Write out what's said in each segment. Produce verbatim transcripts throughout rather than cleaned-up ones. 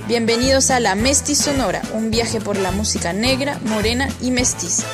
Bienvenidos a La Mestizonora, un viaje por la música negra, morena y mestiza.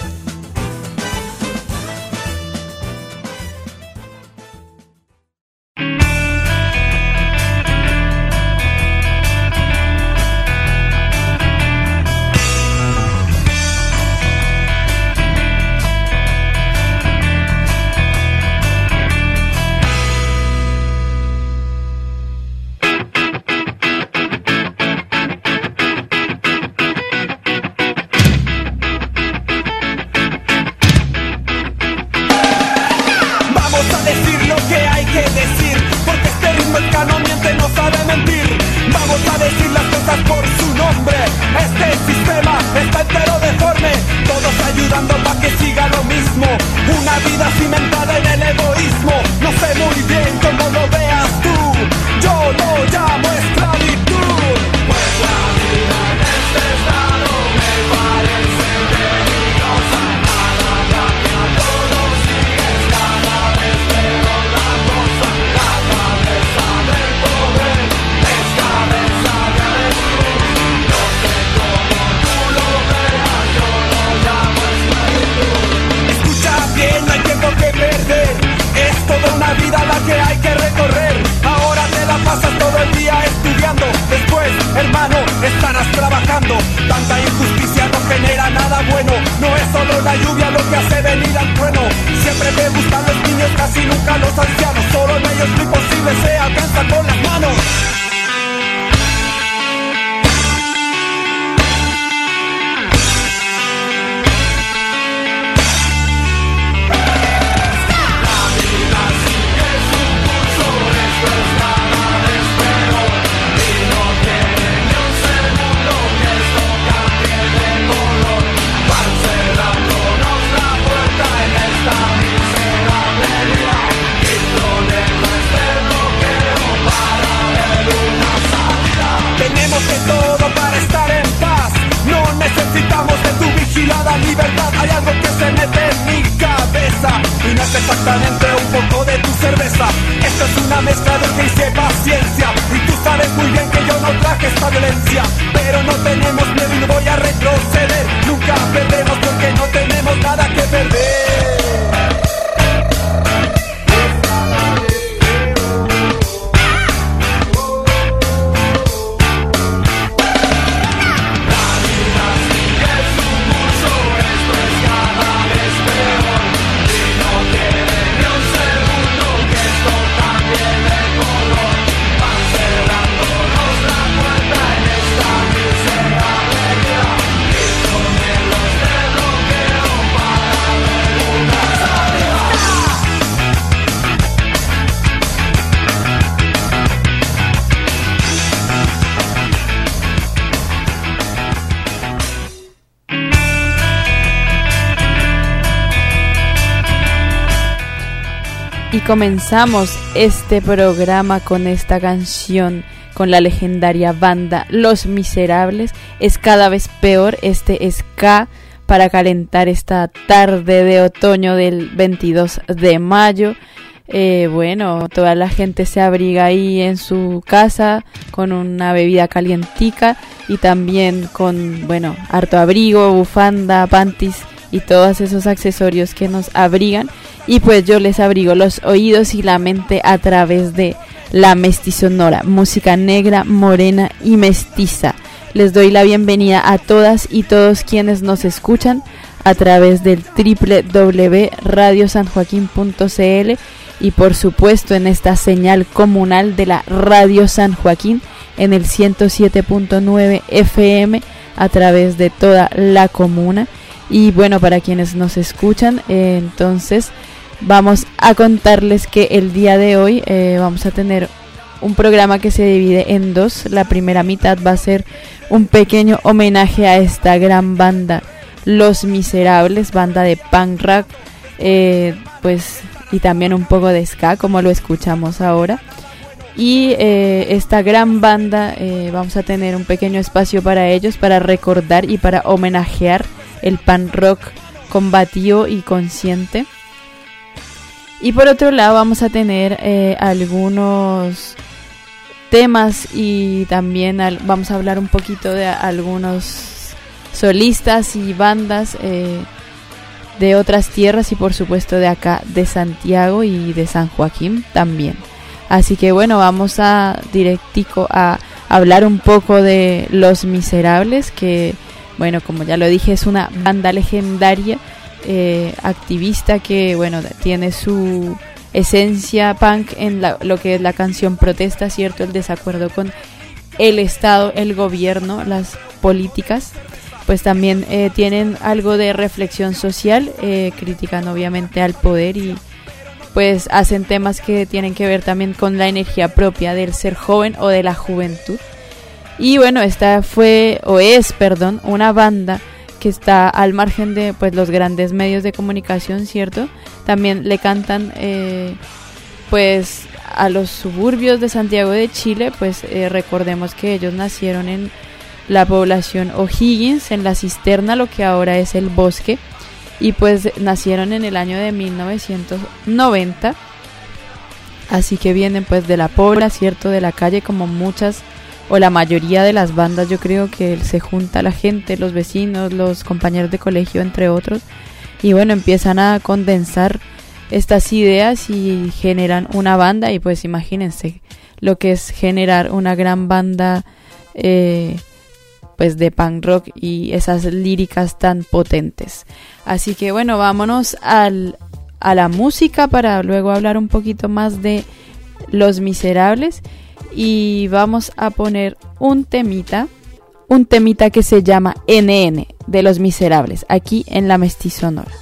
Y comenzamos este programa con esta canción, con la legendaria banda Los Miserables. Es cada vez peor este ska para calentar esta tarde de otoño del veintidós de mayo. Eh, bueno, toda la gente se abriga ahí en su casa con una bebida calientica y también con, bueno, harto abrigo, bufanda, panties y todos esos accesorios que nos abrigan. Y pues yo les abrigo los oídos y la mente a través de La Mestizonora, música negra, morena y mestiza. Les doy la bienvenida a todas y todos quienes nos escuchan a través del doble u doble u doble u punto radio san joaquín punto c l y por supuesto en esta señal comunal de la Radio San Joaquín en el ciento siete punto nueve F M a través de toda la comuna. Y bueno, para quienes nos escuchan, eh, entonces vamos a contarles que el día de hoy eh, vamos a tener un programa que se divide en dos. La primera mitad va a ser un pequeño homenaje a esta gran banda Los Miserables, banda de punk rock, eh, pues y también un poco de ska, como lo escuchamos ahora. Y eh, esta gran banda eh, vamos a tener un pequeño espacio para ellos, para recordar y para homenajear el punk rock combativo y consciente. Y por otro lado vamos a tener eh, algunos temas y también al, vamos a hablar un poquito de algunos solistas y bandas eh, de otras tierras y por supuesto de acá de Santiago y de San Joaquín también. Así que bueno, vamos a directico a hablar un poco de Los Miserables, que bueno, como ya lo dije, es una banda legendaria, eh, activista, que bueno, tiene su esencia punk en la, lo que es la canción protesta, ¿cierto? El desacuerdo con el Estado, el gobierno, las políticas. Pues también eh, tienen algo de reflexión social, eh, critican obviamente al poder y pues hacen temas que tienen que ver también con la energía propia del ser joven o de la juventud. Y bueno, esta fue, o es, perdón, una banda que está al margen de pues los grandes medios de comunicación, ¿cierto? También le cantan eh, pues a los suburbios de Santiago de Chile, pues eh, recordemos que ellos nacieron en la población O'Higgins, en La Cisterna, lo que ahora es El Bosque, y pues nacieron en el año de mil novecientos noventa, así que vienen pues de la pobla, cierto, de la calle, como muchas o la mayoría de las bandas. Yo creo que se junta la gente, los vecinos, los compañeros de colegio, entre otros, y bueno, empiezan a condensar estas ideas y generan una banda. Y pues imagínense lo que es generar una gran banda eh, pues de punk rock y esas líricas tan potentes. Así que bueno, vámonos al, a la música para luego hablar un poquito más de Los Miserables, y vamos a poner un temita, un temita que se llama N N de Los Miserables, aquí en La Mestizonora.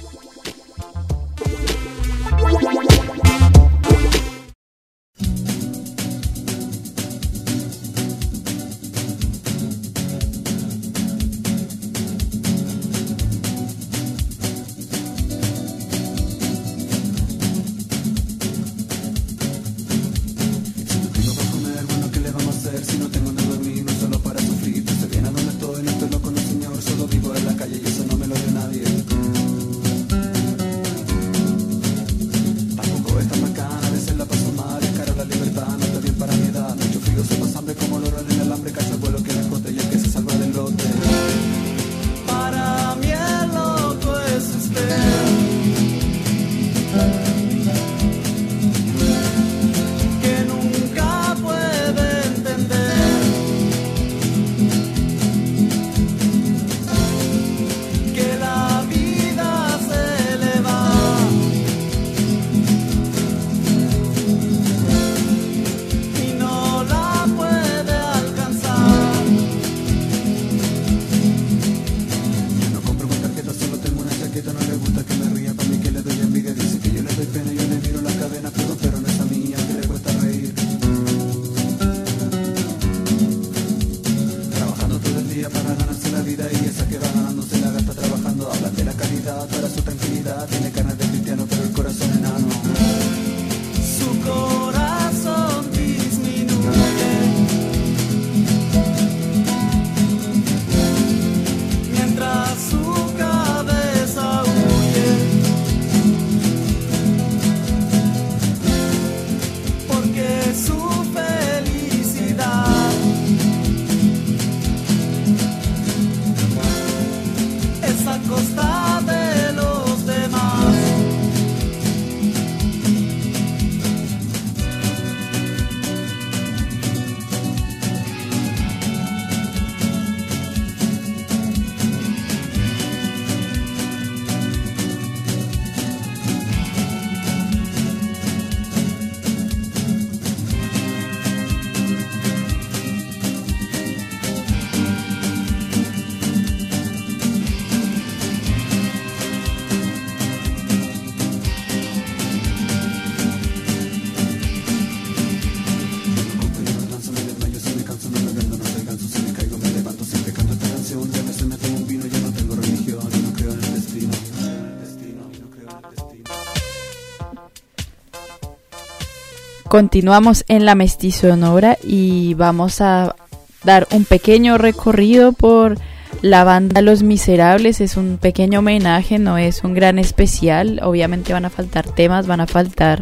Continuamos en La Mestizonora y vamos a dar un pequeño recorrido por la banda Los Miserables. Es un pequeño homenaje, no es un gran especial. Obviamente van a faltar temas, van a faltar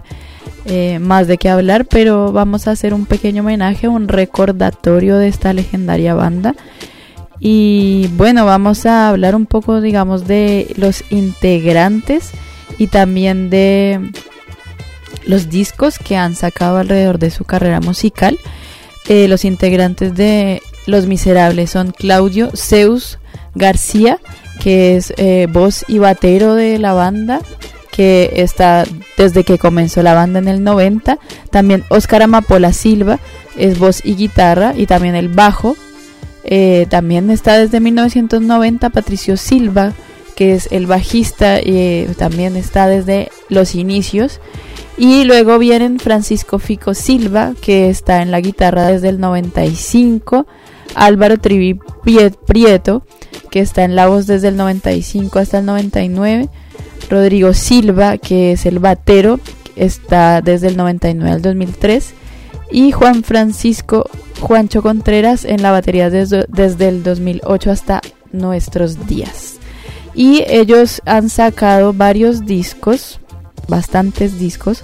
eh, más de qué hablar, pero vamos a hacer un pequeño homenaje, un recordatorio de esta legendaria banda. Y bueno, vamos a hablar un poco, digamos, de los integrantes y también de los discos que han sacado alrededor de su carrera musical. Eh, los integrantes de Los Miserables son Claudio Zeus García, que es eh, voz y batero de la banda, que está desde que comenzó la banda en el noventa. También Óscar Amapola Silva es voz y guitarra, y también el bajo. Eh, también está desde mil novecientos noventa Patricio Silva, que es el bajista, y eh, también está desde los inicios. Y luego vienen Francisco Fico Silva, que está en la guitarra desde el noventa y cinco. Álvaro Trivi Prieto, que está en la voz desde el noventa y cinco hasta el noventa y nueve. Rodrigo Silva, que es el batero, está desde el noventa y nueve al dos mil tres. Y Juan Francisco Juancho Contreras en la batería desde, desde el dos mil ocho hasta nuestros días. Y ellos han sacado varios discos, bastantes discos.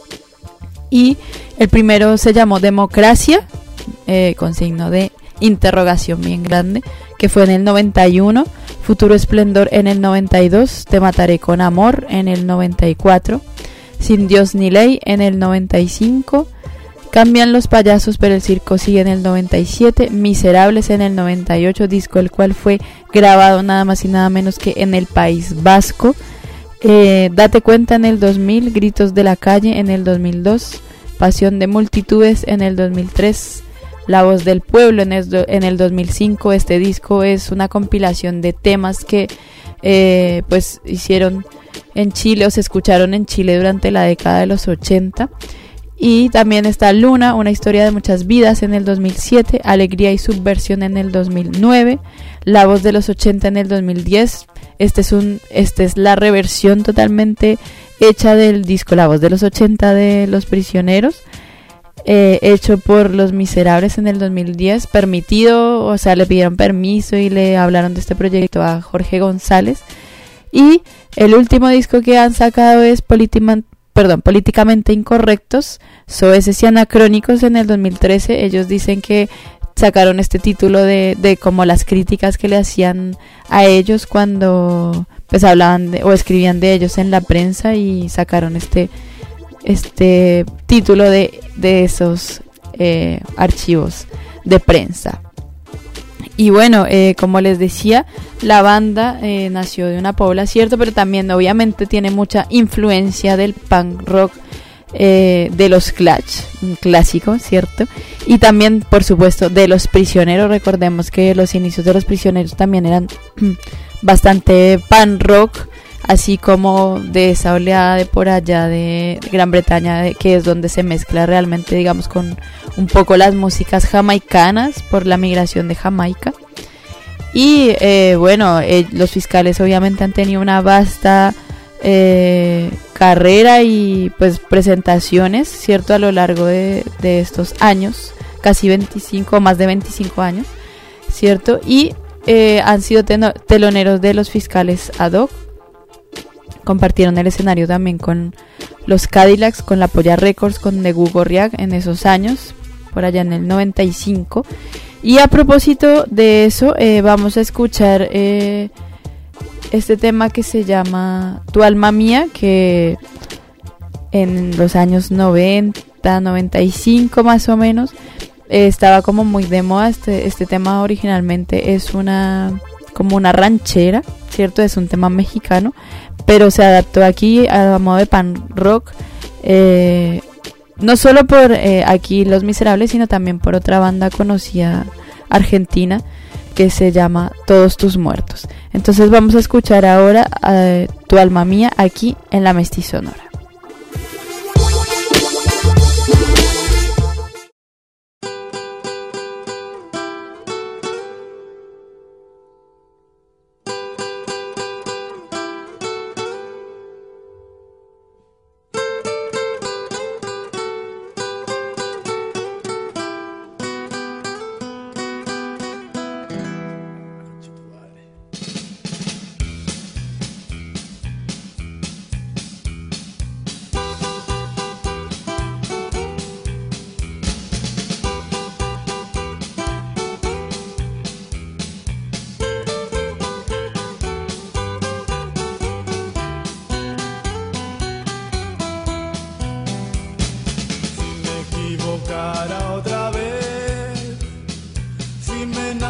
Y el primero se llamó Democracia, eh, con signo de interrogación bien grande, que fue en el noventa y uno. Futuro Esplendor en el noventa y dos. Te mataré con amor en el noventa y cuatro. Sin Dios ni ley en el noventa y cinco. Cambian los payasos pero el circo sigue en el noventa y siete. Miserables en el noventa y ocho, disco el cual fue grabado nada más y nada menos que en el País Vasco. Eh, Date cuenta en el dos mil, Gritos de la calle en el dos mil dos, Pasión de multitudes en el dos mil tres, La voz del pueblo en el, en el dos mil cinco. Este disco es una compilación de temas que eh, pues hicieron en Chile o se escucharon en Chile durante la década de los ochenta. Y también está Luna, una historia de muchas vidas en el dos mil siete, Alegría y subversión en el dos mil nueve, La voz de los ochenta en el dos mil diez. Este es un, este es la reversión totalmente hecha del disco La voz de los ochenta de Los Prisioneros, eh, hecho por Los Miserables en el dos mil diez, permitido, o sea, le pidieron permiso y le hablaron de este proyecto a Jorge González. Y el último disco que han sacado es Politiman Perdón, Políticamente Incorrectos, Soeces y Anacrónicos en el dos mil trece. Ellos dicen que sacaron este título de, de como las críticas que le hacían a ellos cuando pues hablaban de, o escribían de ellos en la prensa, y sacaron este, este título de, de esos eh, archivos de prensa. Y bueno, eh, como les decía, la banda eh, nació de una pobla, cierto, pero también obviamente tiene mucha influencia del punk rock, eh, de los Clash, un clásico, cierto, y también por supuesto de Los Prisioneros. Recordemos que los inicios de Los Prisioneros también eran bastante punk rock, así como de esa oleada de por allá de Gran Bretaña, de, que es donde se mezcla realmente, digamos, con un poco las músicas jamaicanas por la migración de Jamaica. Y eh, bueno, eh, los Fiscales obviamente han tenido una vasta eh, carrera y pues presentaciones, cierto, a lo largo de, de estos años, casi veinticinco, más de veinticinco años, cierto, y eh, han sido teno- teloneros de Los Fiscales ad hoc. Compartieron el escenario también con los Cadillacs, con la Polla Records, con The Gorriak en esos años, por allá en el noventa y cinco. Y a propósito de eso, eh, vamos a escuchar eh, este tema que se llama Tu alma mía, que en los años noventa, noventa y cinco más o menos, eh, estaba como muy de moda. Este, este tema originalmente es una como una ranchera, cierto, es un tema mexicano, pero se adaptó aquí a modo de punk rock, eh, no solo por eh, aquí Los Miserables, sino también por otra banda conocida argentina que se llama Todos tus muertos. Entonces vamos a escuchar ahora eh, Tu alma mía aquí en La Mestizonora.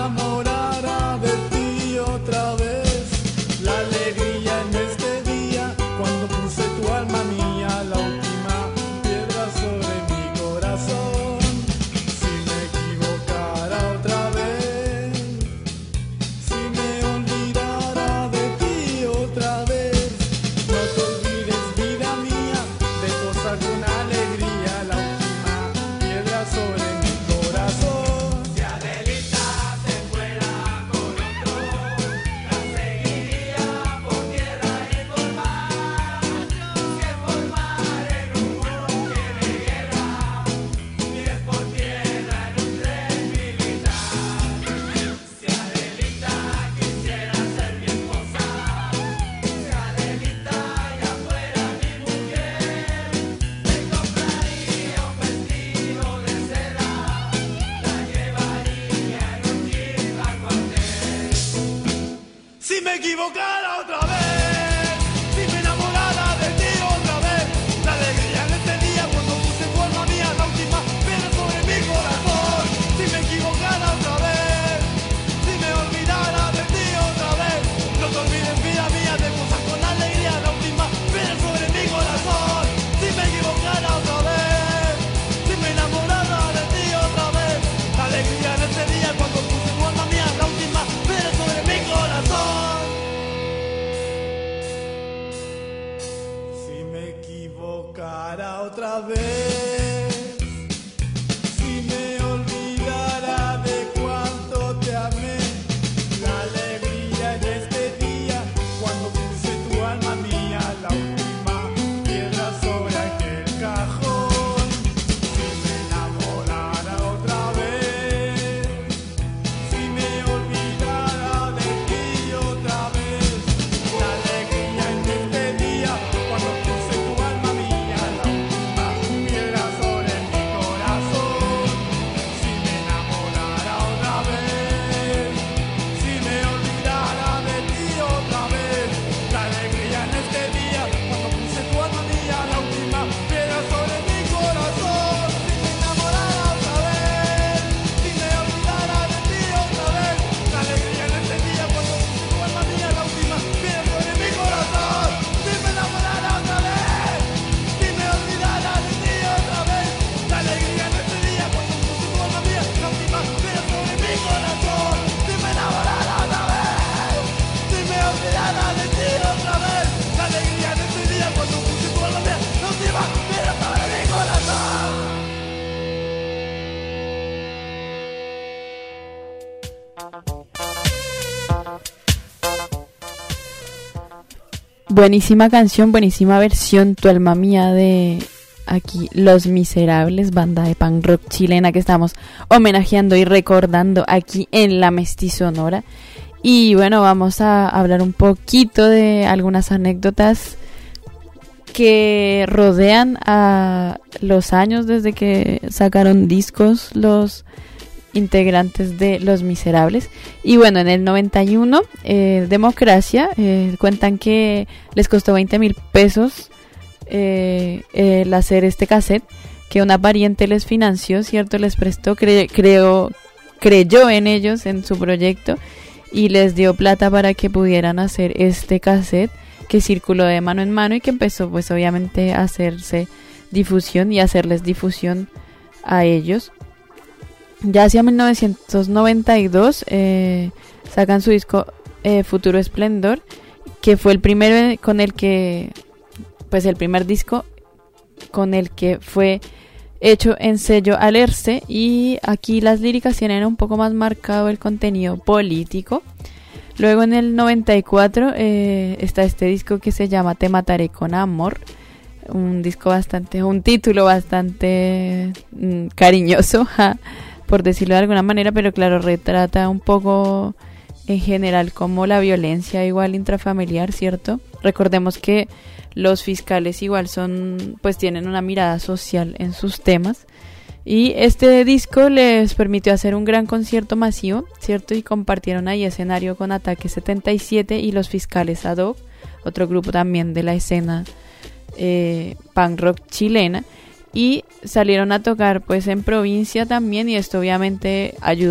enamorara de ti otra vez. La alegría en este día, cuando puse tu alma mía, la última piedra sobre mi corazón. Si me equivocara otra vez, si me olvidara de ti otra vez, no te olvides, vida mía, de gozar con alegría la última piedra sobre mi corazón. Si Adelita se fuera con otro, la seguiría por tierra y por mar. Si es por mar en un buque de guerra, si es por tierra en un tren militar. Si Adelita quisiera ser mi esposa, si Adelita ya fuera mi mujer, me compraría un vestido de seda, la llevaría en un jeep al cuartel. Si me equivocara otra vez, si me enamorara de ti otra vez, la alegría en este día cuando puse tu alma mía, la última piedra sobre mi corazón. Si me equivocara otra vez, si me olvidara de ti otra vez, no te olvides, vida mía, de gozar con alegría la última piedra sobre mi corazón. Si me equivocara otra vez, si me enamorara de ti otra vez, la alegría en este día cuando puse tu alma mía, la última piedra sobre mi corazón. Si me equivocara otra vez, si me olvidara de cuánto te amé, la alegría en este día cuando puse tu alma mía, la última piedra sobre aquel cajón. Si me enamorara otra vez, si me olvidara de ti otra vez, la alegría en este día cuando puse tu alma mía, la última piedra sobre mi corazón. Si me enamorara otra vez, si me olvidara de ti otra vez, la alegría en este día cuando puse tu alma mía, la última piedra sobre mi corazón. Si me enamorara otra vez, si me olvidara de ti otra vez, la alegría en este día cuando puse tu alma mía, la última piedra sobre mi corazón. Si me enamorara otra vez, si me olvidara de ti otra vez, la alegría en este día cuando puse tu alma mía, la última piedra sobre mi corazón. Si me enamorara otra vez, si me olvidara de ti otra vez, la alegría en este día cuando puse tu alma mía, la última piedra sobre mi corazón. Buenísima canción, buenísima versión, Tu alma mía, de aquí Los Miserables, banda de punk rock chilena que estamos homenajeando y recordando aquí en La Mestizonora. Y bueno, vamos a hablar un poquito de algunas anécdotas que rodean a los años desde que sacaron discos los integrantes de Los Miserables. Y bueno, en el noventa y uno, eh, Democracia, eh, cuentan que les costó veinte mil pesos eh, el hacer este cassette, que una pariente les financió, ¿cierto? Les prestó, cre- creo, creyó en ellos, en su proyecto, y les dio plata para que pudieran hacer este cassette, que circuló de mano en mano y que empezó pues obviamente a hacerse difusión y hacerles difusión a ellos. Ya hacia mil novecientos noventa y dos eh, sacan su disco eh, Futuro Esplendor, que fue el primero con el que, pues el primer disco con el que fue hecho en sello Alerce, y aquí las líricas tienen un poco más marcado el contenido político. Luego en el noventa y cuatro eh, está este disco que se llama Te mataré con amor, un disco bastante, un título bastante mm, cariñoso, ja, por decirlo de alguna manera, pero claro, retrata un poco en general como la violencia igual intrafamiliar, ¿cierto? Recordemos que los fiscales igual son, pues tienen una mirada social en sus temas, y este disco les permitió hacer un gran concierto masivo, ¿cierto? Y compartieron ahí escenario con Ataque setenta y siete y Los Fiscales Ad Hoc, otro grupo también de la escena eh, punk rock chilena, y salieron a tocar pues en provincia también, y esto obviamente ayudó a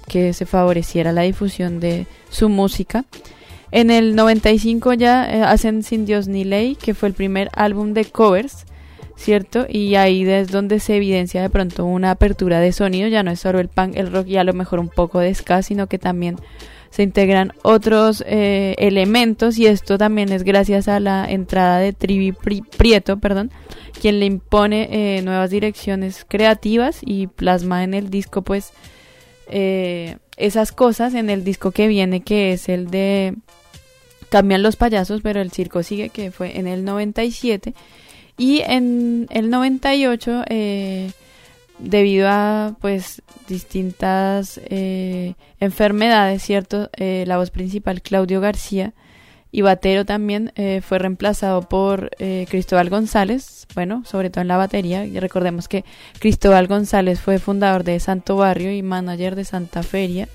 que se favoreciera la difusión de su música. En el noventa y cinco ya eh, hacen Sin Dios ni Ley, que fue el primer álbum de covers, ¿cierto? Y ahí es donde se evidencia de pronto una apertura de sonido, ya no es solo el punk, el rock y a lo mejor un poco de ska, sino que también se integran otros eh, elementos, y esto también es gracias a la entrada de Trivi Prieto, perdón, quien le impone eh, nuevas direcciones creativas y plasma en el disco pues eh, esas cosas en el disco que viene, que es el de Cambian los payasos pero el circo sigue, que fue en el noventa y siete. Y en el noventa y ocho, eh, debido a pues distintas eh, enfermedades, ¿cierto? Eh, la voz principal, Claudio García, y batero también, eh, fue reemplazado por eh, Cristóbal González, bueno, sobre todo en la batería. Y recordemos que Cristóbal González fue fundador de Santo Barrio y manager de Santa Feria.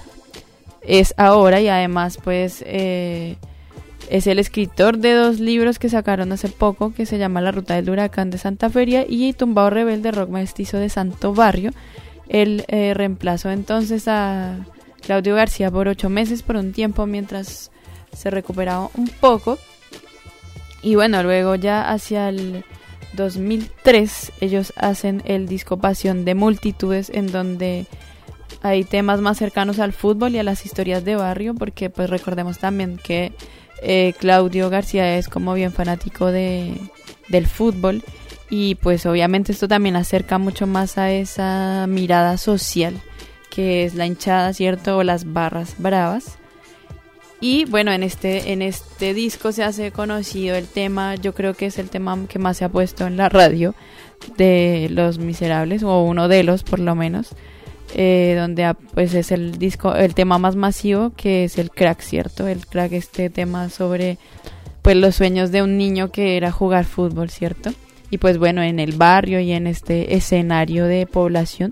Es ahora, y además pues eh, es el escritor de dos libros que sacaron hace poco, que se llama La Ruta del Huracán de Santa Feria y Tumbado Rebelde, Rock Mestizo de Santo Barrio. Él eh, reemplazó entonces a Claudio García por ocho meses, por un tiempo, mientras se recuperaba un poco. Y bueno, luego ya hacia el dos mil tres ellos hacen el disco Pasión de Multitudes, en donde hay temas más cercanos al fútbol y a las historias de barrio, porque pues recordemos también que eh, Claudio García es como bien fanático de, del fútbol, y pues obviamente esto también acerca mucho más a esa mirada social que es la hinchada, ¿cierto? O las barras bravas. Y bueno, en este, en este disco se hace conocido el tema, yo creo que es el tema que más se ha puesto en la radio de Los Miserables, o uno de los por lo menos. Eh, donde pues es el disco, el tema más masivo, que es el Crack, ¿cierto? El Crack, este tema sobre pues los sueños de un niño que era jugar fútbol, ¿cierto? Y pues bueno, en el barrio y en este escenario de población.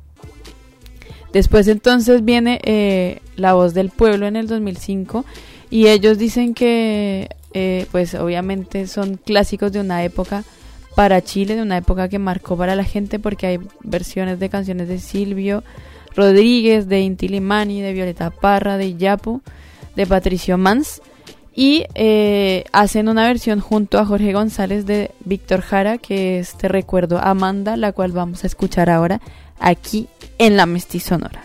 Después entonces viene eh, La Voz del Pueblo en el dos mil cinco, y ellos dicen que eh, pues obviamente son clásicos de una época para Chile, de una época que marcó para la gente, porque hay versiones de canciones de Silvio Rodríguez, de Inti Limani, de Violeta Parra, de Yapu, de Patricio Mans, y eh, hacen una versión junto a Jorge González de Víctor Jara, que es Te Recuerdo Amanda, la cual vamos a escuchar ahora aquí en La Mestizonora.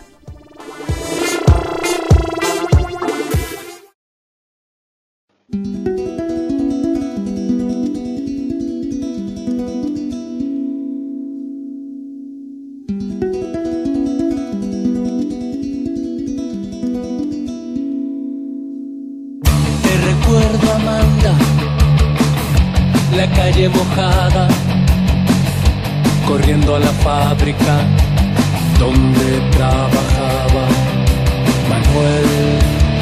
La calle mojada, corriendo a la fábrica donde trabajaba Manuel.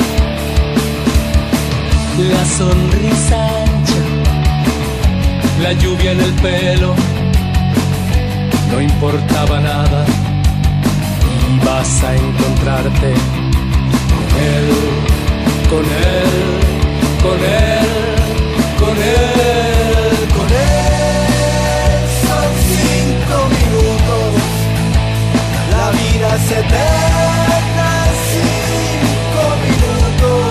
La sonrisa ancha, la lluvia en el pelo, no importaba nada, ibas a encontrarte con él, con él, con él, con él. Con él son cinco minutos, la vida es eterna, cinco minutos.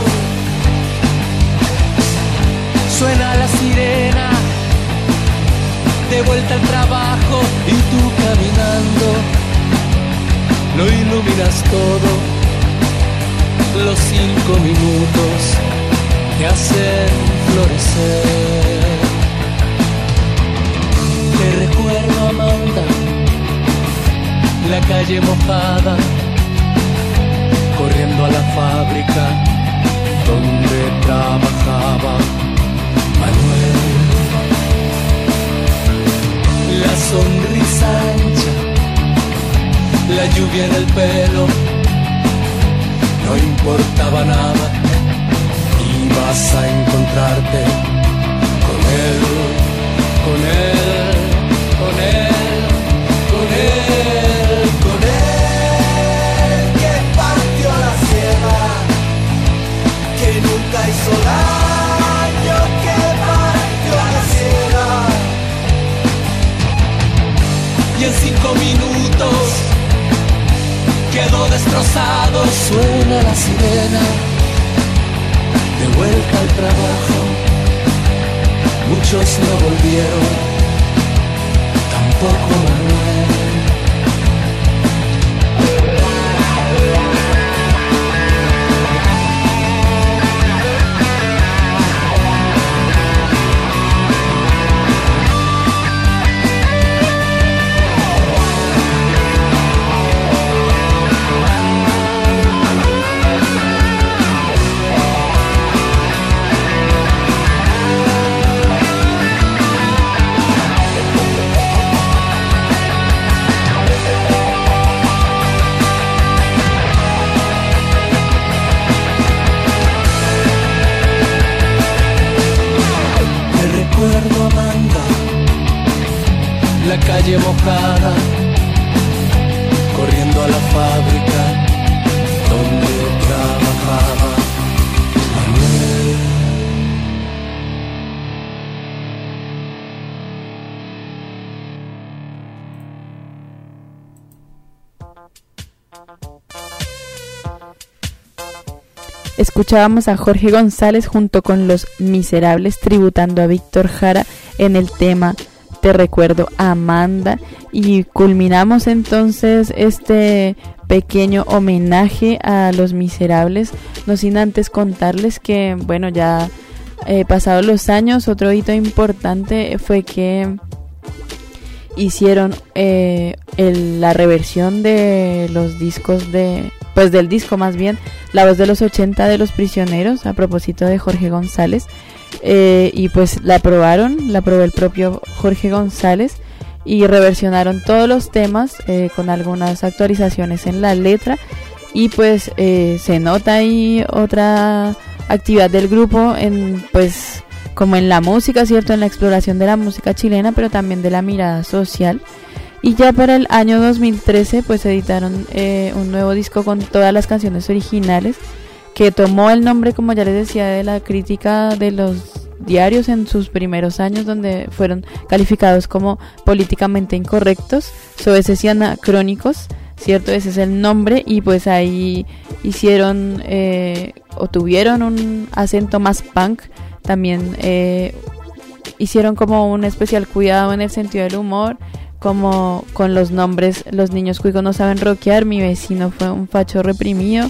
Suena la sirena, de vuelta al trabajo, y tú caminando, lo iluminas todo. Los cinco minutos te hacen florecer. Te recuerdo, Amanda, la calle mojada, corriendo a la fábrica donde trabajaba Manuel. La sonrisa ancha, la lluvia en el pelo, no importaba nada, ibas a encontrarte con él, con él, con él, con él, con él, que partió la sierra, que nunca hizo daño, que partió la sierra, y en cinco minutos quedó destrozado. sirena, de vuelta al trabajo. Muchos no volvieron, tampoco Manuel. La calle mojada, corriendo a la fábrica donde trabajaba Manuel. Escuchábamos a Jorge González junto con Los Miserables tributando a Víctor Jara en el tema Te recuerdo, Amanda, y culminamos entonces este pequeño homenaje a Los Miserables, no sin antes contarles que, bueno, ya eh, pasados los años, otro hito importante fue que hicieron eh, el, la reversión de los discos de, pues del disco más bien, La Voz de los ochenta de Los Prisioneros, a propósito de Jorge González. Eh, y pues la aprobaron, la aprobó el propio Jorge González y reversionaron todos los temas eh, con algunas actualizaciones en la letra y pues eh, se nota ahí otra actividad del grupo en pues como en la música, cierto, en la exploración de la música chilena, pero también de la mirada social. Y ya para el año dos mil trece pues editaron eh, un nuevo disco con todas las canciones originales, que tomó el nombre, como ya les decía, de la crítica de los diarios en sus primeros años, donde fueron calificados como políticamente incorrectos, soeces y anacrónicos, ¿cierto? Ese es el nombre, y pues ahí hicieron eh, o tuvieron un acento más punk, también eh, hicieron como un especial cuidado en el sentido del humor, como con los nombres, Los niños cuicos no saben rockear, Mi vecino fue un facho reprimido,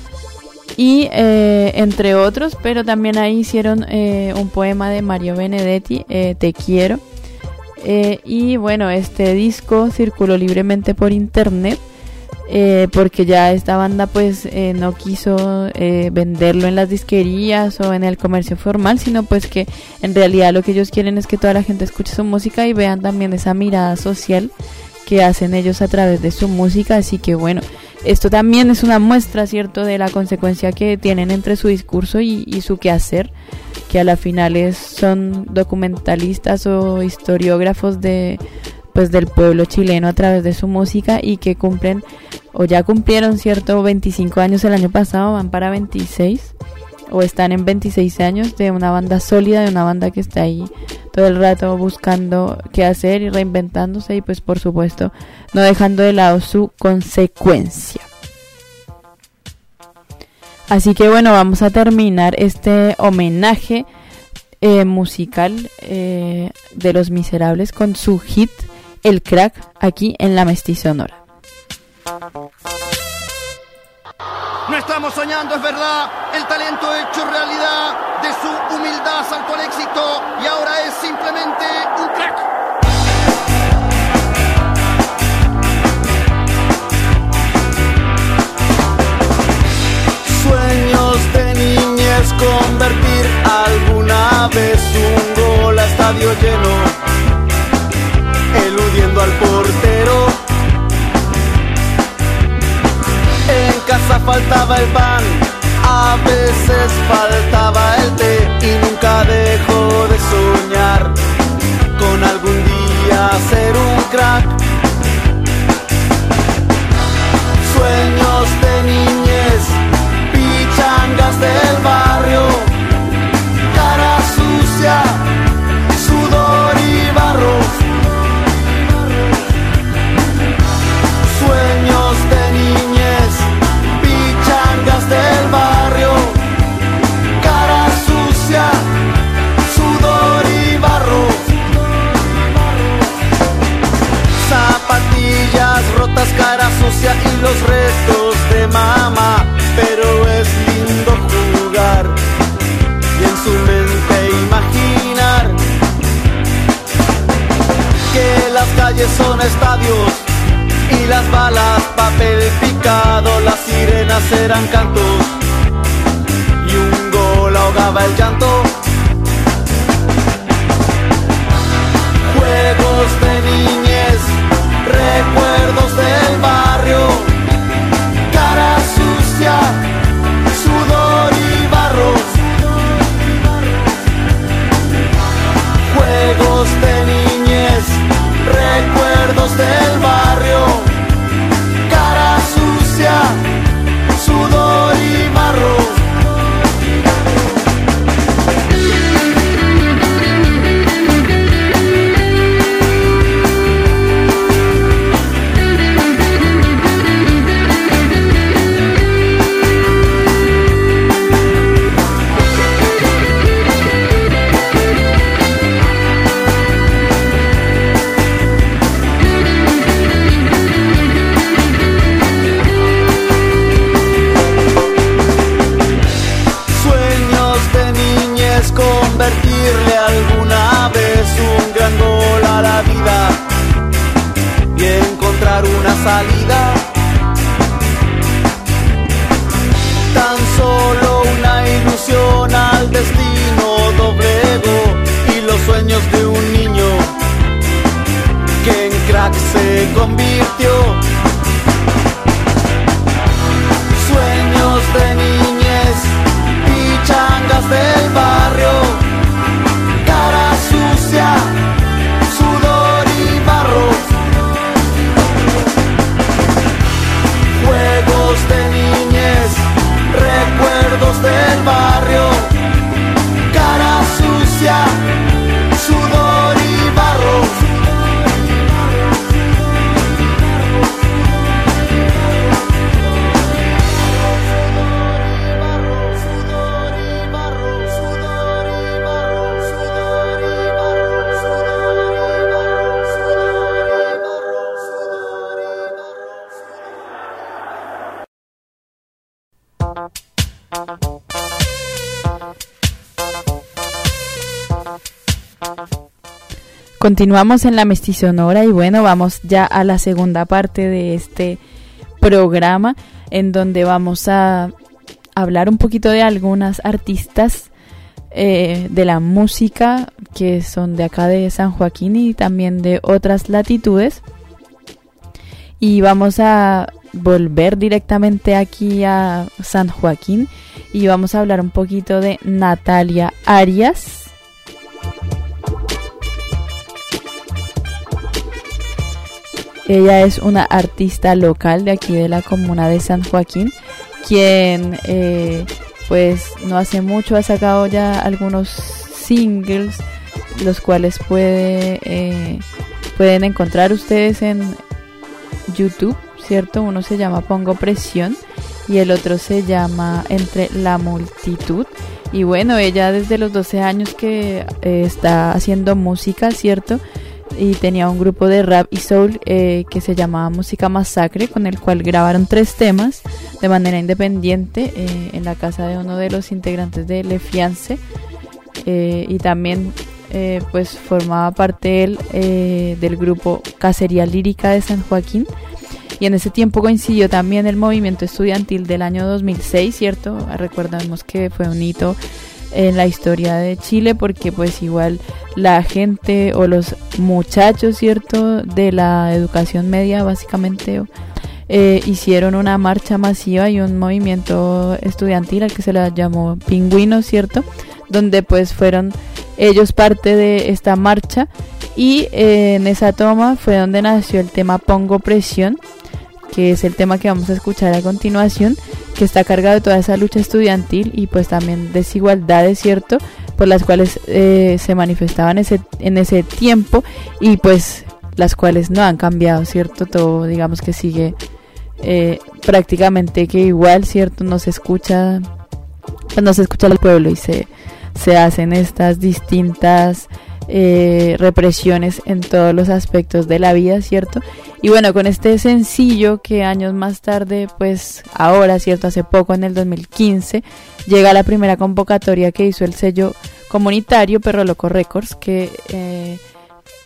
y eh, entre otros, pero también ahí hicieron eh, un poema de Mario Benedetti, eh, Te quiero, eh, y bueno, este disco circuló libremente por internet, eh, porque ya esta banda pues eh, no quiso eh, venderlo en las disquerías o en el comercio formal, sino pues que en realidad lo que ellos quieren es que toda la gente escuche su música y vean también esa mirada social que hacen ellos a través de su música. Así que bueno, esto también es una muestra, ¿cierto?, de la consecuencia que tienen entre su discurso y, y su quehacer, que a la final es, son documentalistas o historiógrafos de pues del pueblo chileno a través de su música, y que cumplen o ya cumplieron, ¿cierto?, veinticinco años el año pasado, van para veintiséis o están en veintiséis años de una banda sólida, de una banda que está ahí todo el rato buscando qué hacer y reinventándose, y pues por supuesto no dejando de lado su consecuencia. Así que bueno, vamos a terminar este homenaje eh, musical eh, de Los Miserables con su hit El Crack, aquí en La Mestizonora. No estamos soñando, es verdad, el talento hecho realidad, de su humildad saltó al éxito y ahora es simplemente un crack. Sueños de niñez, convertir alguna vez un gol a estadio lleno, eludiendo al portero. En casa faltaba el pan, a veces faltaba el té, y nunca dejó de soñar con algún día ser un crack. Sueños de niñez, pichangas del barrio, cara sucia, sudor y barro. Sueños de niñez, pichangas del calles son estadios y las balas papel picado, las sirenas eran cantos y un gol ahogaba el llanto. Juegos de niñez, recuerdos del barrio, cara sucia, sudor y barro. Juegos de niñez, recuerdos del barrio, cara sucia, sudor y barro. Convertirle alguna vez un gran gol a la vida y encontrar una salida. Tan solo una ilusión al destino doblegó y los sueños de un niño que en crack se convirtió. Sueños de niñez, pichangas del barrio, cara sucia, sudor y barro. Juegos de niñez, recuerdos del barrio, cara sucia, sudor y barro. Continuamos en la Mestizonora y bueno, vamos ya a la segunda parte de este programa en donde vamos a hablar un poquito de algunas artistas eh, de la música que son de acá de San Joaquín y también de otras latitudes. Y vamos a volver directamente aquí a San Joaquín y vamos a hablar un poquito de Natalia Arias. Ella es una artista local de aquí de la comuna de San Joaquín, quien eh, pues no hace mucho ha sacado ya algunos singles, los cuales puede, eh, pueden encontrar ustedes en YouTube, ¿cierto? Uno se llama Pongo Presión y el otro se llama Entre la Multitud. Y bueno, ella desde los doce años que eh, está haciendo música, ¿cierto? Y tenía un grupo de rap y soul eh, que se llamaba Música Masacre, con el cual grabaron tres temas de manera independiente eh, en la casa de uno de los integrantes de Le Fiance, eh, y también eh, pues formaba parte él eh, del grupo Cacería Lírica de San Joaquín. Y en ese tiempo coincidió también el movimiento estudiantil del año dos mil seis, ¿cierto? Recordamos que fue un hito en la historia de Chile porque pues igual la gente o los muchachos, ¿cierto?, de la educación media básicamente eh, hicieron una marcha masiva y un movimiento estudiantil al que se le llamó Pingüinos, ¿cierto?, donde pues fueron ellos parte de esta marcha y eh, en esa toma fue donde nació el tema Pongo Presión, que es el tema que vamos a escuchar a continuación, que está cargado de toda esa lucha estudiantil y pues también desigualdades, ¿cierto?, por las cuales eh, se manifestaban ese, en ese tiempo y pues las cuales no han cambiado, ¿cierto? Todo digamos que sigue eh, prácticamente que igual, ¿cierto? No se escucha, pues no se escucha al pueblo y se, se hacen estas distintas Eh, represiones en todos los aspectos de la vida, ¿cierto? Y bueno, con este sencillo que años más tarde, pues ahora, ¿cierto?, hace poco, en el dos mil quince, llega la primera convocatoria que hizo el sello comunitario Perro Loco Records, que eh,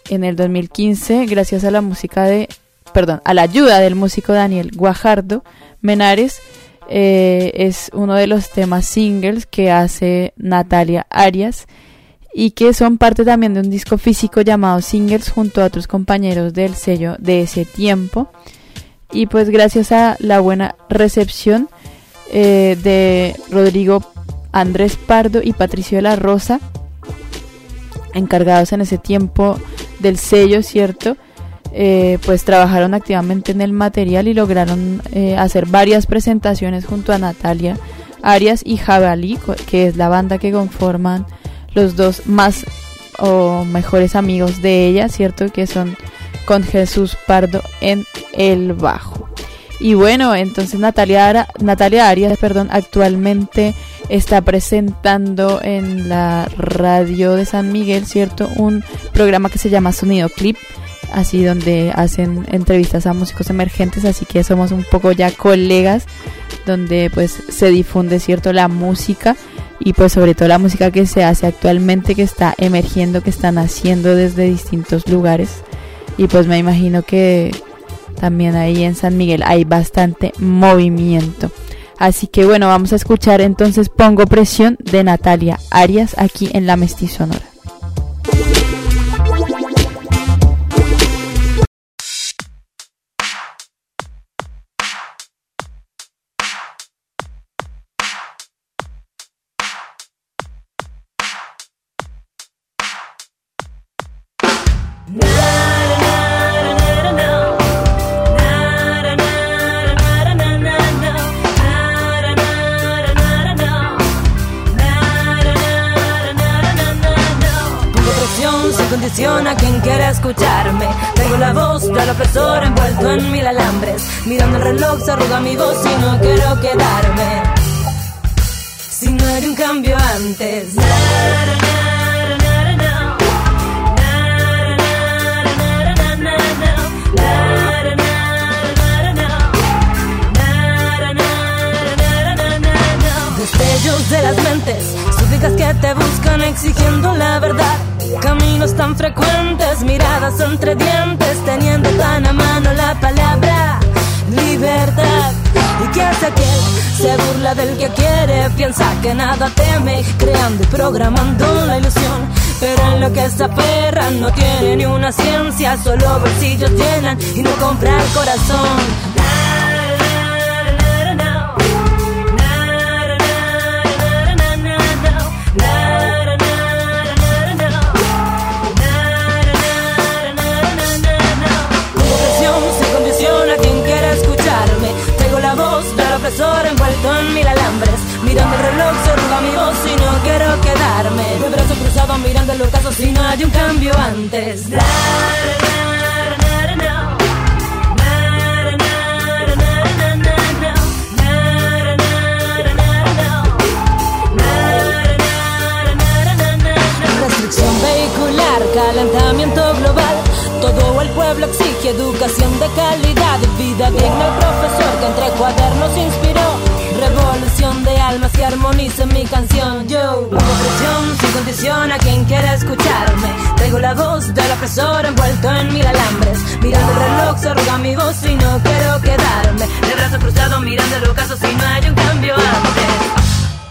en el dos mil quince, gracias a la música de, perdón, a la ayuda del músico Daniel Guajardo Menares, eh, es uno de los temas singles que hace Natalia Arias y que son parte también de un disco físico llamado Singles junto a otros compañeros del sello de ese tiempo. Y pues gracias a la buena recepción eh, de Rodrigo Andrés Pardo y Patricio de la Rosa, encargados en ese tiempo del sello, ¿cierto? Eh, pues trabajaron activamente en el material y lograron eh, hacer varias presentaciones junto a Natalia Arias y Jabalí, que es la banda que conforman los dos más o mejores amigos de ella, ¿cierto? Que son con Jesús Pardo en el bajo. Y bueno, entonces Natalia, Ara, Natalia Arias, perdón, actualmente está presentando en la radio de San Miguel, ¿cierto? Un programa que se llama Sonido Clip, así donde hacen entrevistas a músicos emergentes, así que somos un poco ya colegas, donde pues se difunde, ¿cierto?, la música y pues sobre todo la música que se hace actualmente, que está emergiendo, que están haciendo desde distintos lugares. Y pues me imagino que también ahí en San Miguel hay bastante movimiento. Así que bueno, vamos a escuchar entonces Pongo Presión de Natalia Arias aquí en La Mestizonora. A quien quiera escucharme, tengo la voz del opresor envuelto en mil alambres. Mirando el reloj se arruga mi voz y no quiero quedarme si no hay un cambio antes. Destellos de las mentes, súplicas que te buscan exigiendo la verdad. Caminos tan frecuentes, miradas entre dientes, teniendo tan a mano la palabra libertad. ¿Y qué hace aquel? Se burla del que quiere, piensa que nada teme, creando y programando la ilusión. Pero en lo que se aferra no tiene ni una ciencia, solo bolsillos llenan y no compra el corazón. Envuelto en mil alambres, mirando el reloj se arruga mi voz y no quiero quedarme de brazo cruzado mirando el ocaso si no hay un cambio antes. Restricción vehicular, calentamiento global. Todo el pueblo exige educación de calidad, vida digna al profesor que entre cuadernos inspiró. Revolución de almas que armonice mi canción. Yo pongo presión sin condición a quien quiera escucharme. Traigo la voz del opresor envuelto en mil alambres. Mirando el reloj se arruga mi voz y no quiero quedarme de brazo cruzado mirando el ocaso si no hay un cambio antes.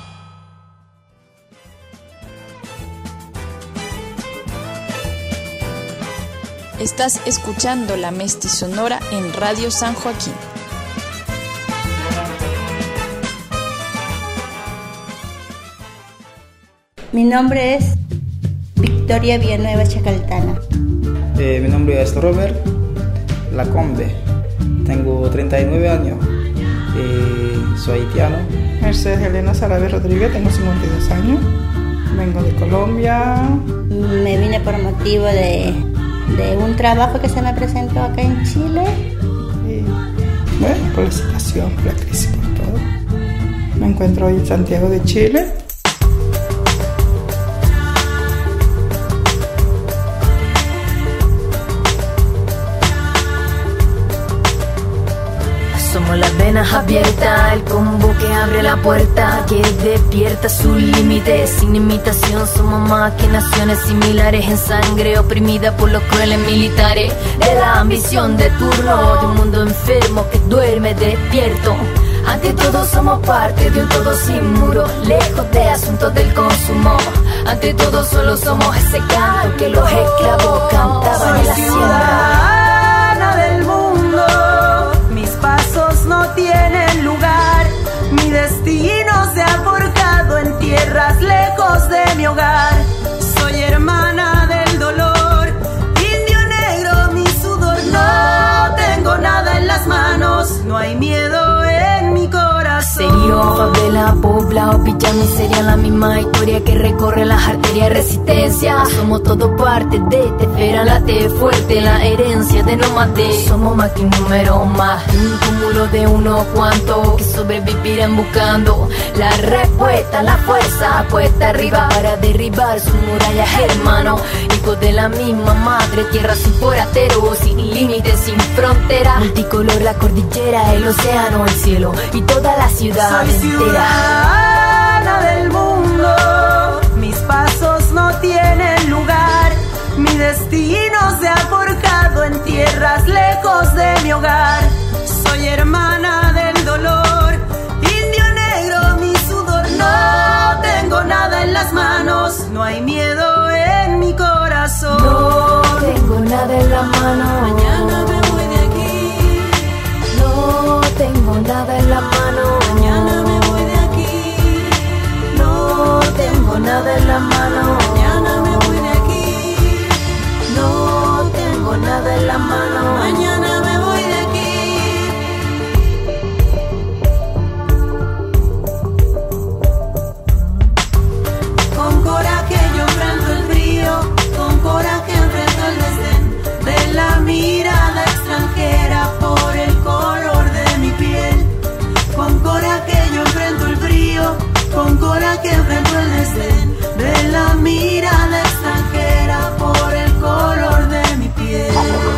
Estás escuchando La Mestizonora en Radio San Joaquín. Mi nombre es Victoria Villanueva Chacaltana. Eh, mi nombre es Robert Lacombe. Tengo treinta y nueve años. Eh, soy haitiano. Mercedes Elena Sarabia Rodríguez, tengo cincuenta y dos años. Vengo de Colombia. Me vine por motivo de... de un trabajo que se me presentó acá en Chile. Y bueno, por la situación, por la crisis, por todo. Me encuentro hoy en Santiago de Chile. Somos Tenemos las venas abiertas, el combo que abre la puerta, que despierta sus límites. Sin imitación somos más que naciones similares, en sangre oprimida por los crueles militares. De la ambición de turno, de un mundo enfermo que duerme despierto. Ante todo somos parte de un todo sin muro, lejos de asuntos del consumo. Ante todo solo somos ese canto que los esclavos cantaban en la siembra. Del mundo, mis pasos no tienen lugar, mi destino se ha forjado en tierras lejos de mi hogar. Soy hermana del dolor, indio negro mi sudor, no tengo nada en las manos, no hay miedo en mi corazón. Serio, favela, poblado, pilla, miseria, la misma historia que recorre las arterias de resistencia. Somos todos parte de esta esfera, late fuerte la herencia de no mate. Somos más que un número más, un cúmulo de unos cuantos que sobrevivirán buscando la respuesta, la fuerza puesta arriba para derribar sus murallas, hermano. Hijos de la misma madre tierra, sin forasteros, sin límites, sin frontera. Multicolor la cordillera, el océano, el cielo y toda la ciudad. Soy ciudadana del mundo, mis pasos no tienen lugar, mi destino se ha forjado en tierras lejos de mi hogar. Soy hermana del dolor, indio negro mi sudor, no tengo nada en las manos, no hay miedo en mi corazón. No tengo nada en la mano, mañana me voy de aquí. No tengo nada en la mano, mañana me voy de aquí. no tengo nada en la mano, Mañana me voy de aquí. no tengo nada en la mano, Mañana me voy de aquí. Con coraje yo enfrento el frío, con coraje enfrento el desdén de la mirada extranjera por el color de mi piel. Con coraje yo enfrento el frío, con coraje enfrento el desdén de la mirada extranjera por el color de mi piel.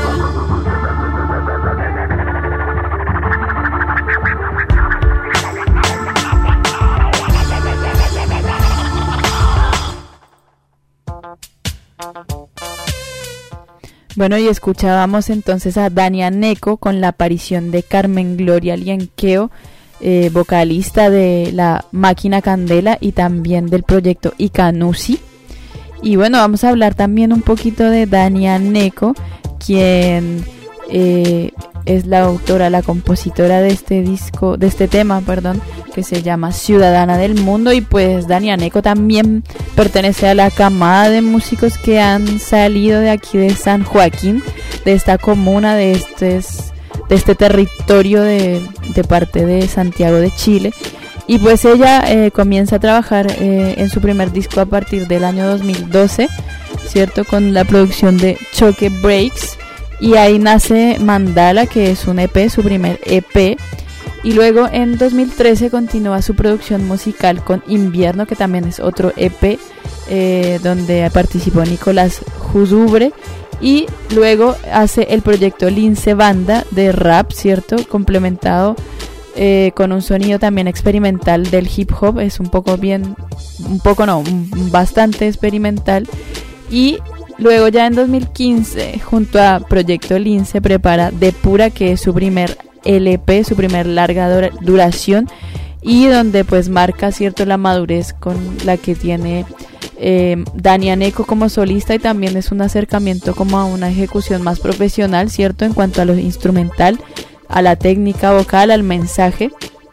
Bueno, y escuchábamos entonces a Dania Neco con la aparición de Carmen Gloria Lienqueo, eh, vocalista de la Máquina Candela y también del proyecto Icanusi. Y bueno, vamos a hablar también un poquito de Dania Neco, quien eh, es la autora, la compositora de este disco, de este tema, perdón, que se llama Ciudadana del Mundo. Y pues Dania Neco también pertenece a la camada de músicos que han salido de aquí de San Joaquín, de esta comuna, de este, de este territorio de, de parte de Santiago de Chile. Y pues ella eh, comienza a trabajar eh, en su primer disco a partir del año dos mil doce, ¿cierto? Con la producción de Choque Breaks. Y ahí nace Mandala, que es un E P, su primer E P. Y luego en dos mil trece continúa su producción musical con Invierno, que también es otro E P, eh, donde participó Nicolás Juzubre. Y luego hace el proyecto Lince Banda de rap, ¿cierto? Complementado eh, con un sonido también experimental del hip hop. Es un poco bien, un poco no, bastante experimental. Y luego ya en dos mil quince, junto a Proyecto Lince, prepara Depura, que es su primer L P, su primer larga duración, y donde pues marca, cierto, la madurez con la que tiene eh, Dania Neco como solista, y también es un acercamiento como a una ejecución más profesional, cierto, en cuanto a lo instrumental, a la técnica vocal, al mensaje.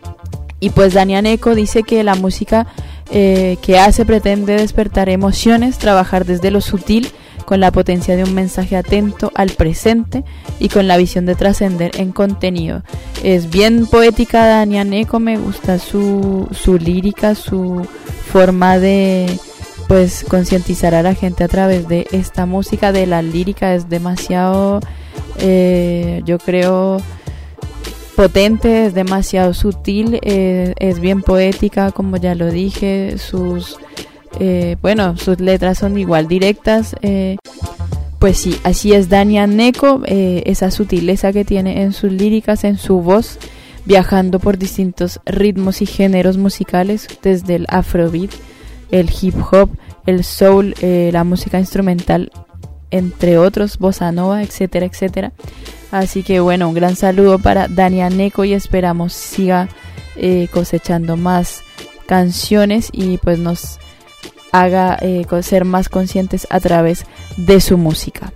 Y pues Dania Neco dice que la música eh, que hace pretende despertar emociones, trabajar desde lo sutil, con la potencia de un mensaje atento al presente y con la visión de trascender en contenido. Es bien poética Dania Neco, me gusta su, su lírica, su forma de pues concientizar a la gente a través de esta música, de la lírica. Es demasiado, eh, yo creo, potente, es demasiado sutil, eh, es bien poética, como ya lo dije. Sus Eh, bueno, sus letras son igual directas, eh, pues sí, así es Dania Neco, eh, esa sutileza que tiene en sus líricas, en su voz. viajando por distintos ritmos y géneros musicales, desde el afrobeat, el hip hop, el soul, eh, la música instrumental, entre otros, bossa nova, etcétera, etcétera. Así que bueno, un gran saludo para Dani Aneco y esperamos siga eh, cosechando más canciones y pues nos haga eh, ser más conscientes a través de su música.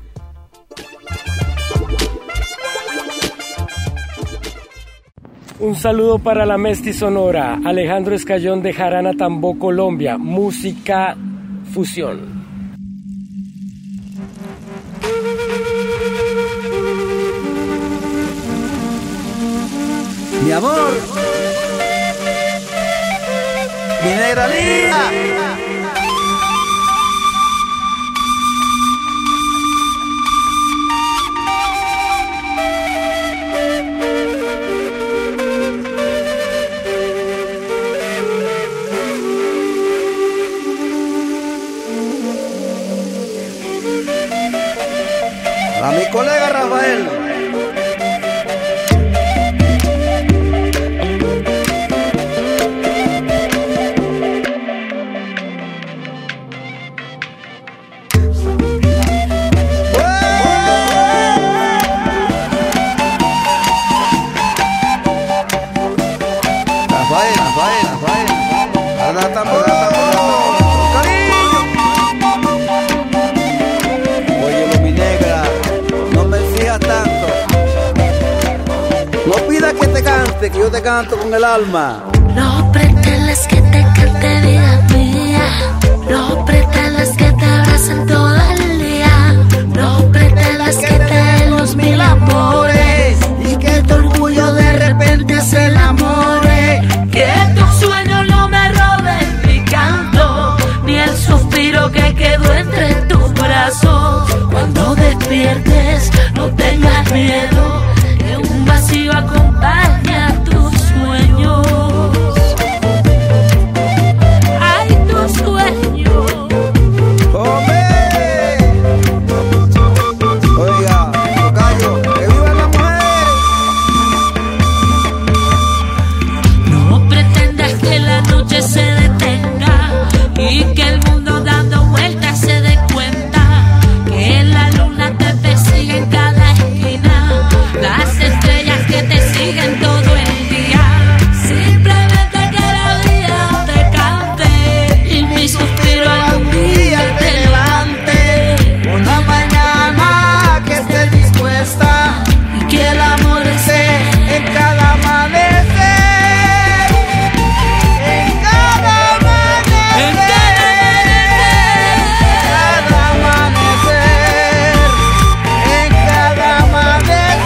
Un saludo para la Mesti Sonora, Alejandro Escayón de Jarana Tambó, Colombia, música fusión. Mi amor, mi negra linda. A mi colega Rafael. Que yo te canto con el alma. No pretendas que te cante vida mía. No pretendas que te abracen todo el día. No pretendas que te den los mil amores y que tu orgullo de repente se enamore. Que tus sueños no me roben mi canto, ni el suspiro que quedó entre tus brazos. Cuando despiertes no tengas miedo, que un vacío acompaña tus sueños. Ay, tus sueños. ¡Hombre! Oiga, tocayo, que vivan las mujeres. No pretendas que la noche se detenga y que el mundo dando vueltas se dé cuenta que la luna te persigue en cada esquina, las estrellas que te siguen todo el día. Simplemente que la vida te cante y mi suspiro algún día te levante. Una mañana que estés dispuesta y que el amor esté en cada amanecer. En cada amanecer. En cada amanecer. En cada amanecer.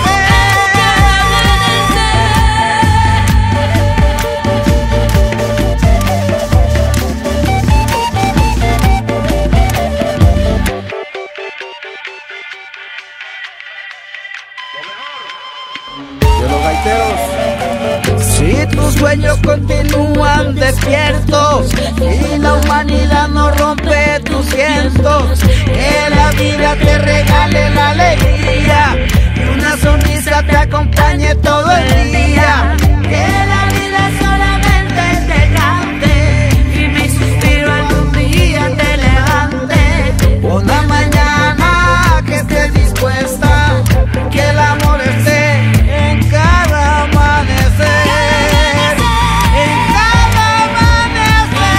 De los gaiteros. Si tus sueños continúan despiertos y la humanidad no rompe tus cientos, que la vida te regale la alegría y una sonrisa te acompañe todo el día. Que la vida solamente te cante y mi suspiro algún día te levante. Una mañana que estés dispuesta, que el amor esté en cada amanecer. En cada amanecer.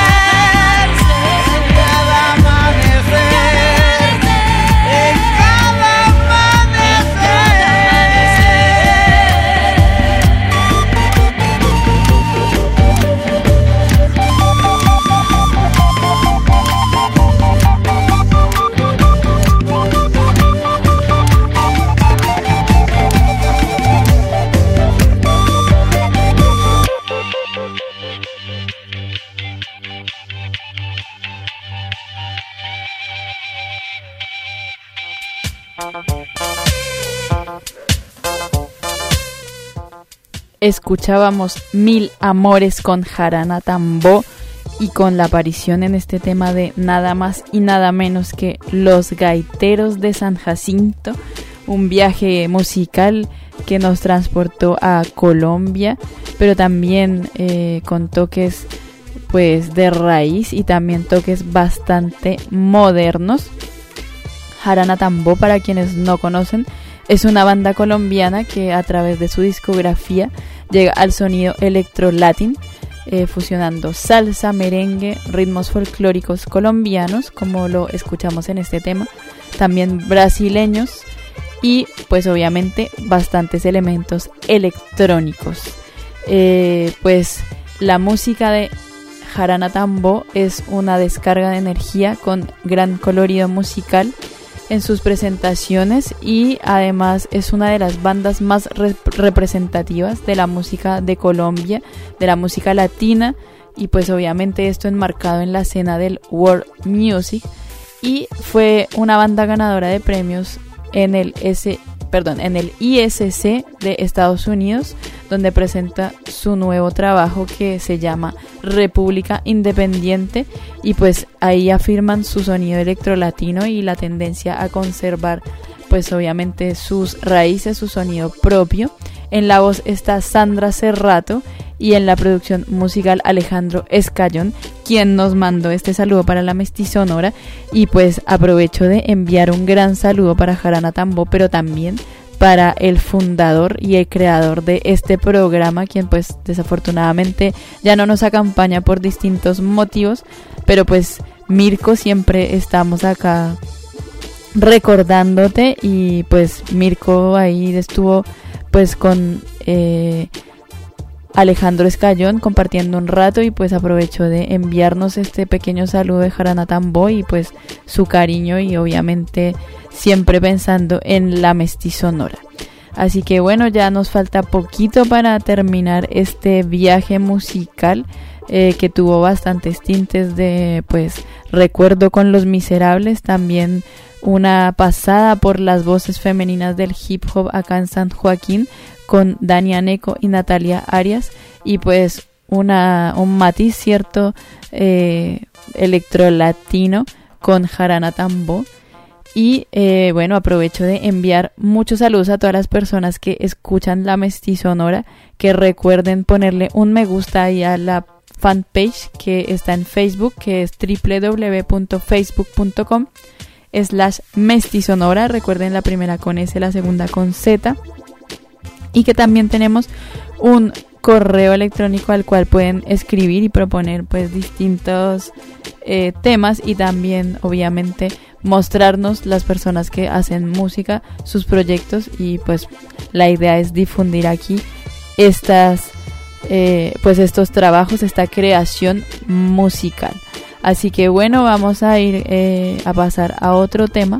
En cada amanecer. En cada amanecer. Escuchábamos Mil Amores con Jarana Tambó y con la aparición en este tema de nada más y nada menos que Los Gaiteros de San Jacinto, un viaje musical que nos transportó a Colombia, pero también eh, con toques pues de raíz y también toques bastante modernos. Jarana Tambo, para quienes no conocen, es una banda colombiana que a través de su discografía llega al sonido electro-latin, eh, fusionando salsa, merengue, ritmos folclóricos colombianos, como lo escuchamos en este tema, también brasileños y pues obviamente bastantes elementos electrónicos. Eh, pues la música de Jarana Tambo es una descarga de energía con gran colorido musical en sus presentaciones y además es una de las bandas más rep- representativas de la música de Colombia, de la música latina, y pues obviamente esto enmarcado en la escena del world music, y fue una banda ganadora de premios en el S, perdón, en el I S C de Estados Unidos, donde presenta su nuevo trabajo que se llama República Independiente, y pues ahí afirman su sonido electrolatino y la tendencia a conservar pues obviamente sus raíces, su sonido propio. En la voz está Sandra Cerrato y en la producción musical Alejandro Escayón, quien nos mandó este saludo para la Mestizonora, y pues aprovecho de enviar un gran saludo para Jarana Tambo, pero también para el fundador y el creador de este programa, quien pues desafortunadamente ya no nos acompaña por distintos motivos, pero pues Mirko, siempre estamos acá recordándote, y pues Mirko ahí estuvo pues con eh, Alejandro Escayón compartiendo un rato, y pues aprovecho de enviarnos este pequeño saludo de Jarana Tambo y pues su cariño, y obviamente siempre pensando en la Mestizonora. Así que bueno, ya nos falta poquito para terminar este viaje musical eh, que tuvo bastantes tintes de pues recuerdo con Los Miserables, también una pasada por las voces femeninas del hip hop acá en San Joaquín con Dani Aneco y Natalia Arias, y pues una un matiz cierto eh, electrolatino con Jarana Tambo. Y eh, bueno, aprovecho de enviar muchos saludos a todas las personas que escuchan la Mestizonora, que recuerden ponerle un me gusta ahí a la fanpage que está en Facebook, que es doble u doble u doble u punto facebook punto com slash Mestizonora. Recuerden, la primera con S, la segunda con Z, y que también tenemos un correo electrónico al cual pueden escribir y proponer pues distintos eh, temas, y también obviamente mostrarnos las personas que hacen música, sus proyectos, y pues la idea es difundir aquí estas eh, pues estos trabajos, esta creación musical. Así que bueno, vamos a ir eh, a pasar a otro tema.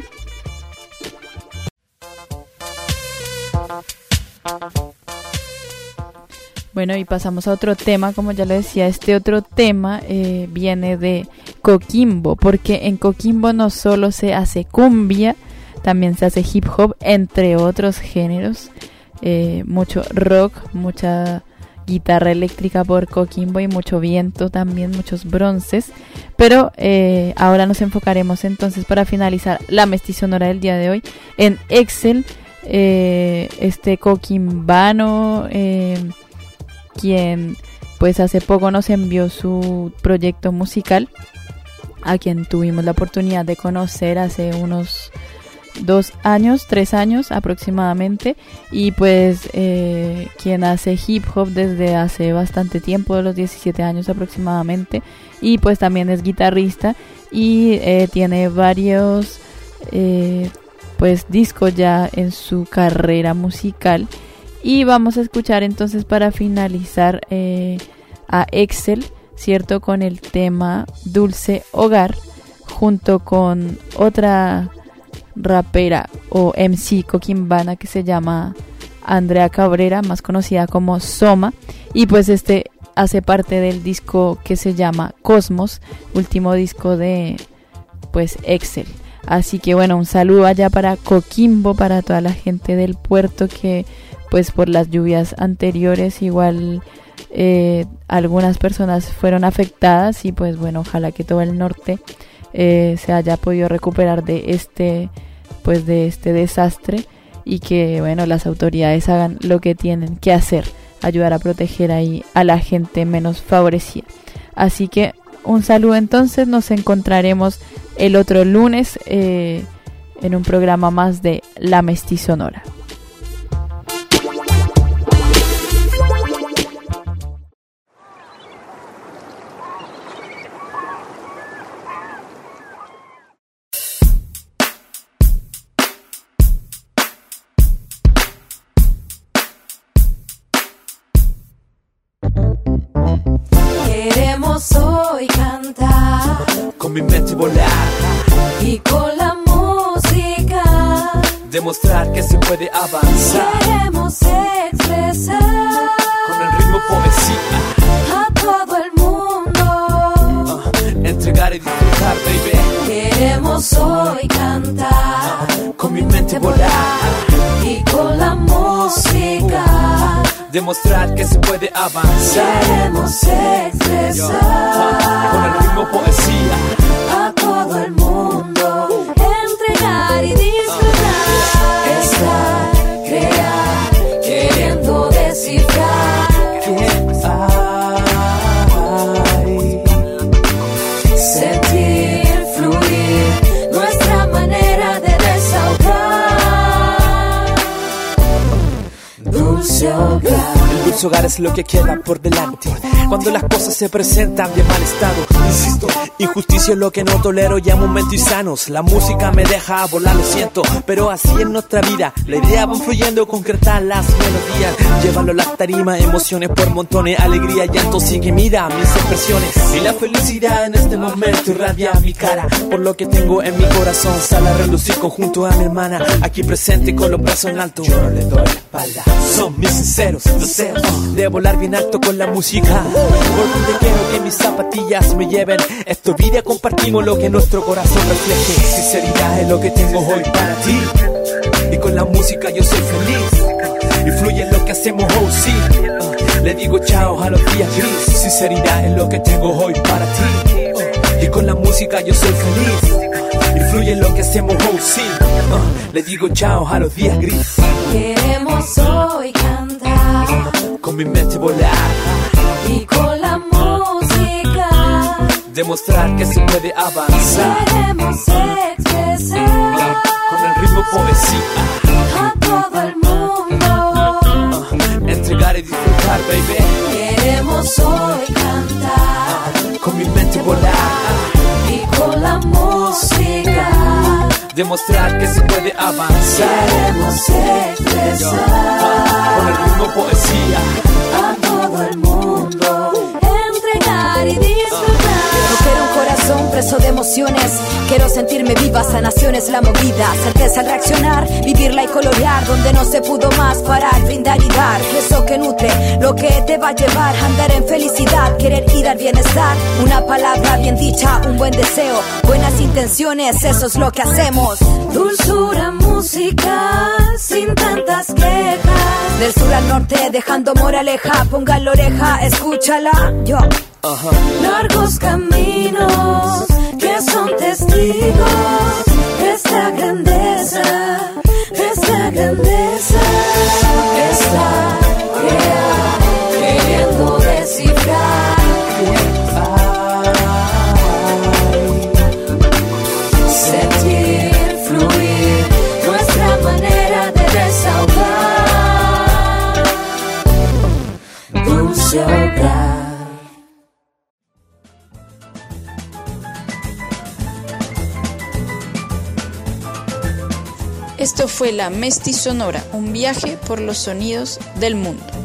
Bueno, y pasamos a otro tema, como ya lo decía, este otro tema eh, viene de Coquimbo, porque en Coquimbo no solo se hace cumbia, también se hace hip hop, entre otros géneros, eh, mucho rock, mucha guitarra eléctrica por Coquimbo y mucho viento también, muchos bronces, pero eh, ahora nos enfocaremos entonces, para finalizar la Mestizonora del día de hoy, en Excel, eh, este coquimbano, eh, quien pues hace poco nos envió su proyecto musical, a quien tuvimos la oportunidad de conocer hace unos dos años, tres años aproximadamente, y pues eh, quien hace hip hop desde hace bastante tiempo, de los diecisiete años aproximadamente, y pues también es guitarrista y eh, tiene varios eh, pues discos ya en su carrera musical. Y vamos a escuchar entonces, para finalizar, eh, a Excel, ¿cierto? Con el tema Dulce Hogar, junto con otra rapera o M C coquimbana que se llama Andrea Cabrera, más conocida como Soma. Y pues este hace parte del disco que se llama Cosmos, último disco de pues Excel. Así que bueno, un saludo allá para Coquimbo, para toda la gente del puerto que pues por las lluvias anteriores igual eh, algunas personas fueron afectadas, y pues bueno, ojalá que todo el norte eh, se haya podido recuperar de este pues de este desastre, y que, bueno, las autoridades hagan lo que tienen que hacer, ayudar a proteger ahí a la gente menos favorecida. Así que un saludo entonces, nos encontraremos el otro lunes eh, en un programa más de La Mestizonora. Queremos hoy cantar, con mi mente volar y con la música demostrar que se puede avanzar. Queremos expresar con el ritmo poesía a todo el mundo, uh, entregar y disfrutar, baby. Queremos hoy cantar, uh, con mi mente volar y con la música demostrar que se puede avanzar. Queremos expresar uh, con el ritmo poesía a todo el mundo, entregar y disfrutar, estar, crear, queriendo descifrar, ay, sentir, fluir, nuestra manera de desahogar, dulce hogar. El dulce hogar es lo que queda por delante cuando las cosas se presentan de mal estado. Insisto, injusticia es lo que no tolero ya momentos insanos. La música me deja volar, lo siento, pero así en nuestra vida la idea va fluyendo, concretar las melodías, llevarlo a las tarimas, emociones por montones, alegría, llanto, sigue mira mis expresiones y la felicidad en este momento irradia mi cara. Por lo que tengo en mi corazón sale a relucir conjunto a mi hermana aquí presente con los brazos en alto. Yo no le doy la espalda, son mis sinceros deseos de volar bien alto con la música. Por donde quiero que mis zapatillas me lleven, esto vida compartimos lo que nuestro corazón refleje. Sinceridad es lo que tengo hoy para ti, y con la música yo soy feliz, y fluye lo que hacemos, oh sí. uh, Le digo chao a los días gris. Sinceridad es lo que tengo hoy para ti, uh, y con la música yo soy feliz, y fluye lo que hacemos, oh sí. uh, Le digo chao a los días gris. Queremos hoy cantar, con mi mente volar y con la música demostrar que se puede avanzar. Queremos expresar con el ritmo poesía a todo el mundo, uh, entregar y disfrutar, baby. Queremos hoy cantar, uh, con mi mente volar y con la música demostrar que se puede avanzar. Queremos expresar uh, con el ritmo poesía a todo el mundo, entregar y disfrutar. No quiero un corazón preso de emociones, quiero sentirme viva, sanación es la movida, certeza al reaccionar, vivirla y colorear, donde no se pudo más parar, brindar y dar, eso que nutre, lo que te va a llevar, andar en felicidad, querer y dar bienestar, una palabra bien dicha, un buen deseo, buenas intenciones, eso es lo que hacemos. Dulzura, música, sin tantas quejas, del sur al norte, dejando moraleja, ponga la oreja, escúchala, yo. uh-huh. Largos caminos que son testigos de esta grandeza, de esta grandeza, esta crea, queriendo descifrar, sentir, fluir, nuestra manera de desahogar, dulce hogar. Esto fue La Mestizonora, un viaje por los sonidos del mundo.